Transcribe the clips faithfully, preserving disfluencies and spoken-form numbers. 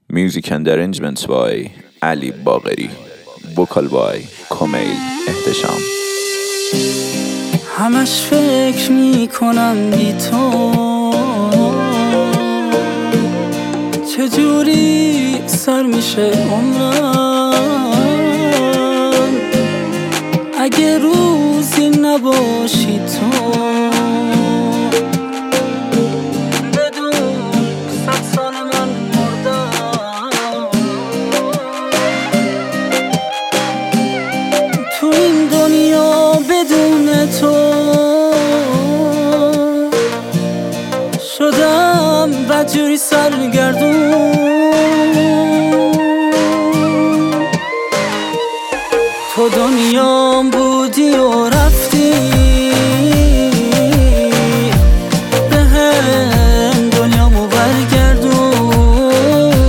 Music and arrangements by علی باقری. Vocal by کمیل احتشام. همش فکر میکنم بی تو چجوری سر میشه عمرم اگه روزی نباشی تو شدم بدجوری سرگردون تو دنیام بودی و رفتی به هم دنیامو برگردون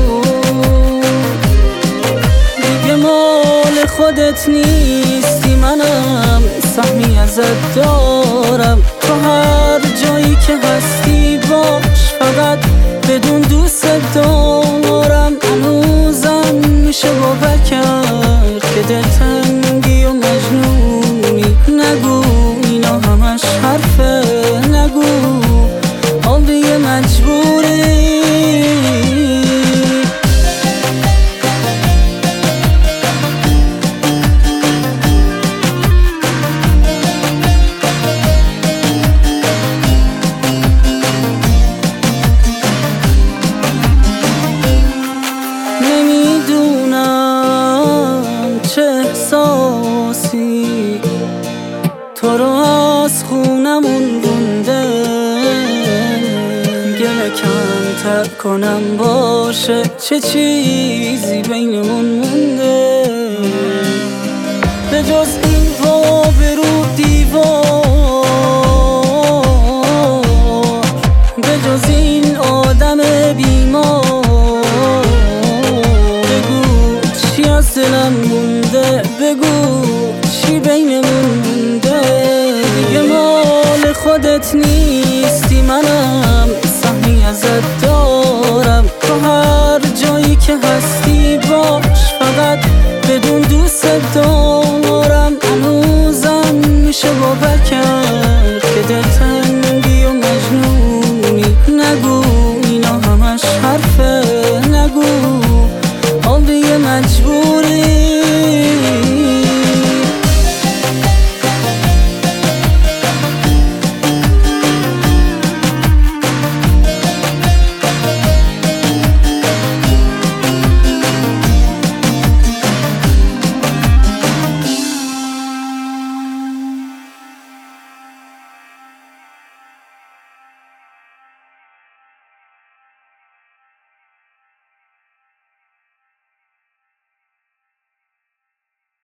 دیگه مال خودت نیستی منم سهمی ازت دارم تو هر جایی که هستی باش فقط بدون دوست دارم هنوزم میشه باور کرد که دلتنگی و مجنونی نگو اینا همش حرفه نگو آبی مجبوری تو رو از خونمون رونده گله کمتر کنم باشه چه چیزی بینمون مونده به جز این وا برو دیوار به جز این آدم بیمار بگو چی از دلم مونده بگو چی بینمون مونده دیگه مال خودت نیستی منم سهمی ازت دارم تو هر جایی که هستی باش فقط بدون دوست دارم هنوزم میشه باور کرد که دلتنگی و مجنونی نگو اینا همش حرفه